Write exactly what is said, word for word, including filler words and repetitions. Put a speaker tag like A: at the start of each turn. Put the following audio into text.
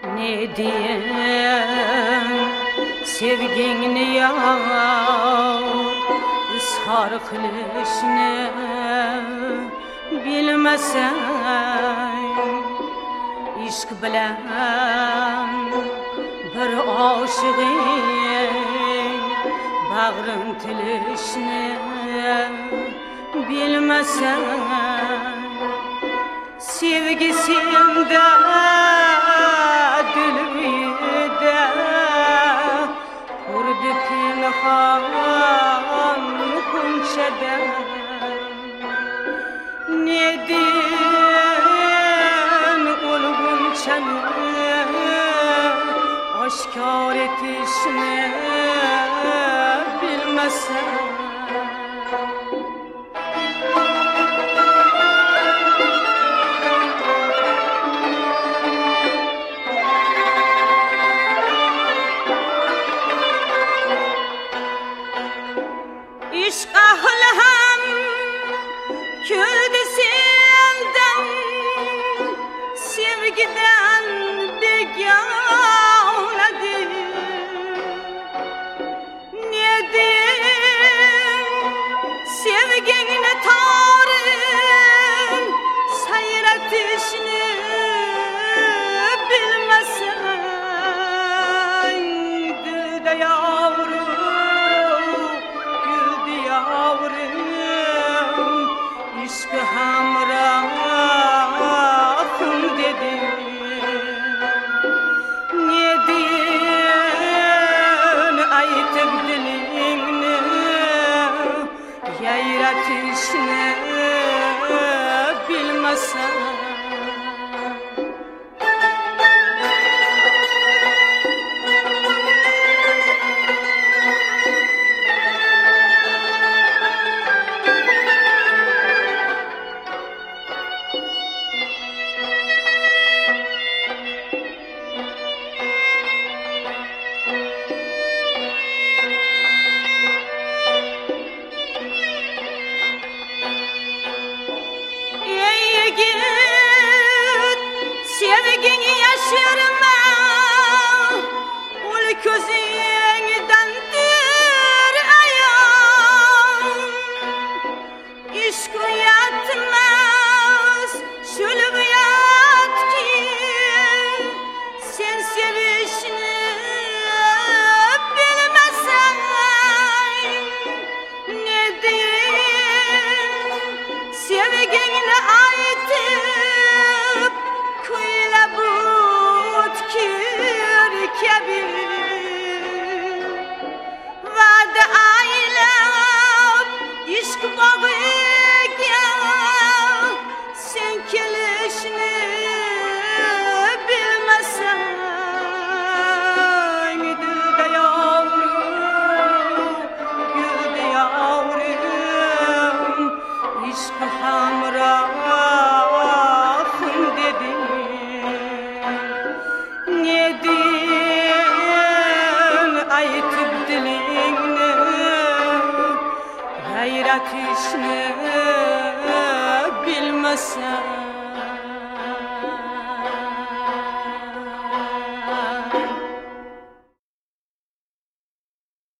A: Ne diyeyim sevgini yar ishar qilishni bilmasang ishq bilan bir oshiqing bag'rin tilishni bilmasang sevgi senda dilbida urdi pinhon kunchada ne din o'lgunchani oshkor etishni bilmasang İşq ahli ham kuldi sendan sevgidan begonadir ne diyeyim sevgingni torin sayratishni bilmasang dilda yavrum ishq hamrohim dedi ne deyin aytib dilingni yayratishni bilmasang sevgini yaşırma ul gözüngdandir ayol ishq uyatmas shul uyat ki sen sevishni bilmasang ne diyeyim sevgingni aytib kuyla butkir kabi va'da aylab ishq bog'iga sen kelishni bilmasang dilda yavrum gulda yavrum ishq hamrohim dedi ne deyin aytib dilingni g'ayratishni bilmasang